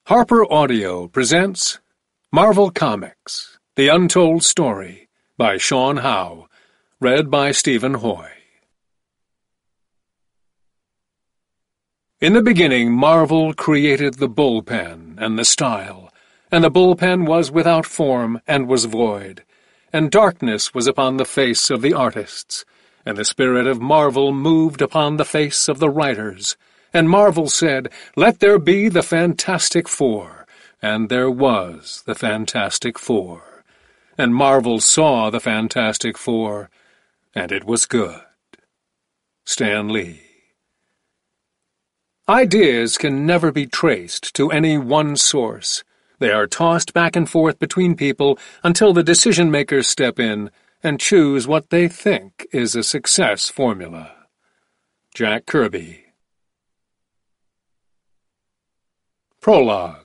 Harper Audio presents Marvel Comics, The Untold Story by Sean Howe, read by Stephen Hoy. In the beginning, Marvel created the bullpen and the style, and the bullpen was without form and was void, and darkness was upon the face of the artists, and the spirit of Marvel moved upon the face of the writers. And Marvel said, "Let there be the Fantastic Four." And there was the Fantastic Four. And Marvel saw the Fantastic Four, and it was good. Stan Lee. Ideas can never be traced to any one source. They are tossed back and forth between people until the decision-makers step in and choose what they think is a success formula. Jack Kirby. Prologue.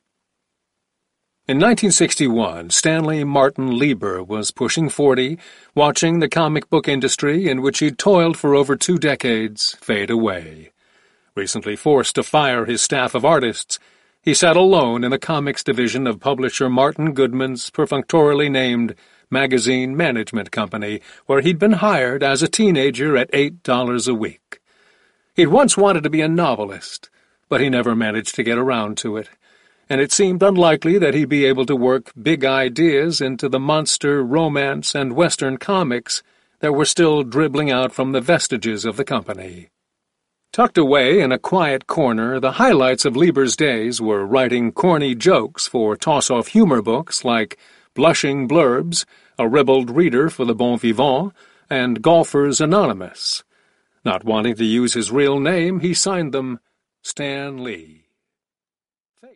In 1961, Stanley Martin Lieber was pushing 40, watching the comic book industry in which he'd toiled for over 2 decades fade away. Recently forced to fire his staff of artists, he sat alone in the comics division of publisher Martin Goodman's perfunctorily named Magazine Management Company, where he'd been hired as a teenager at $8 a week. He'd once wanted to be a novelist, but he never managed to get around to it, and it seemed unlikely that he'd be able to work big ideas into the monster romance and Western comics that were still dribbling out from the vestiges of the company. Tucked away in a quiet corner, the highlights of Lieber's days were writing corny jokes for toss-off humor books like Blushing Blurbs, A Ribald Reader for the Bon Vivant, and Golfers Anonymous. Not wanting to use his real name, he signed them Stan Lee.